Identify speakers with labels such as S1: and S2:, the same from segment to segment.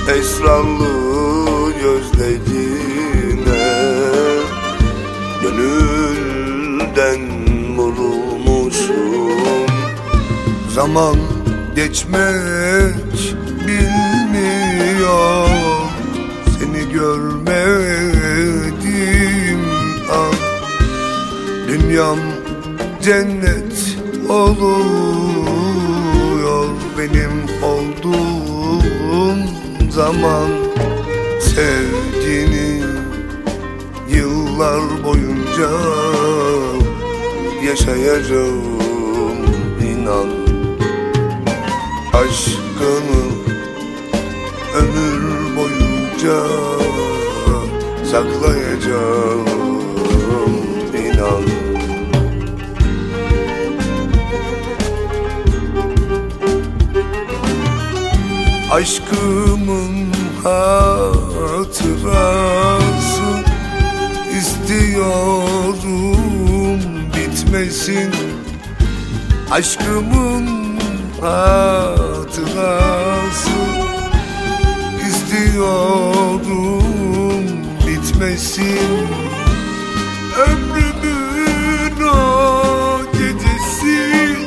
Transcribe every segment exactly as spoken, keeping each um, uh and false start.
S1: esrarlı gözlerine gönülden vurulmuşum. Zaman geçmek bilmiyor, seni görmedim an. Dünyam cennet oluyor benim olduğum zaman. Sevgini yıllar boyunca yaşayacağım inan. Aşkını ömür boyunca saklayacağım inan. Aşkımın hatırası istiyorum bitmesin. Aşkımın hatırası istiyorum bitmesin. Ömrümün o gecesi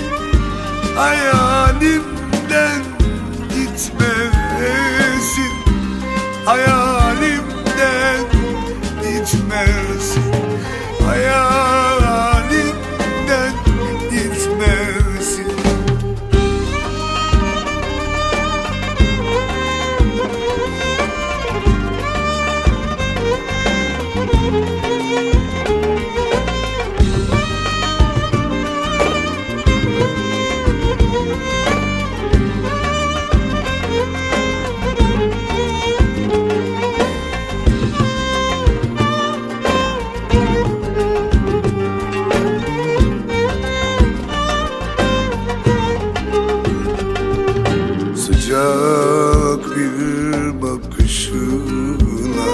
S1: hayalimden gitmesin. Hayalimden gitmesin. Hayalimden gitmesin. Sıcak bir bakışına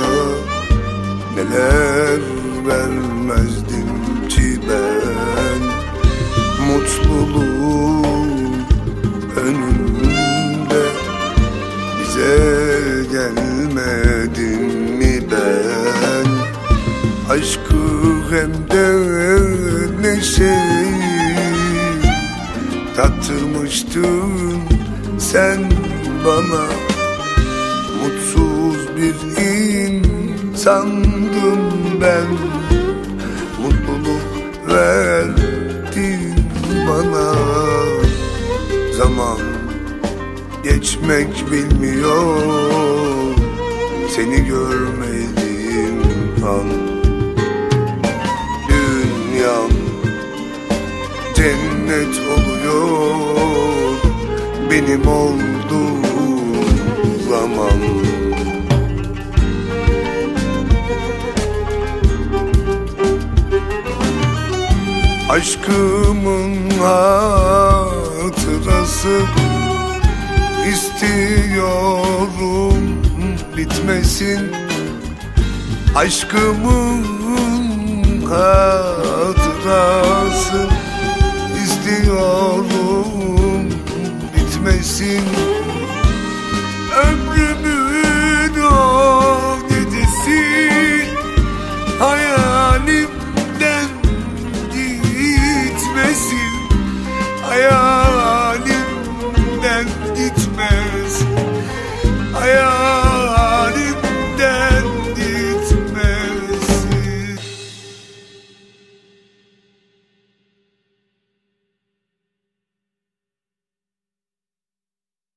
S1: neler vermezdim ki ben. Mutluluk önümde bize gelmedim mi ben? Aşkı hem de neşeyi tattırmıştın sen bana. Mutsuz bir insandım ben, mutluluk verdin bana. Zaman geçmek bilmiyor, seni görmedim an. Dünyam cennet oluyor benim olduğum zaman. Aşkımın hatırası istiyorum bitmesin. Aşkımın hatırası istiyorum bitmesin.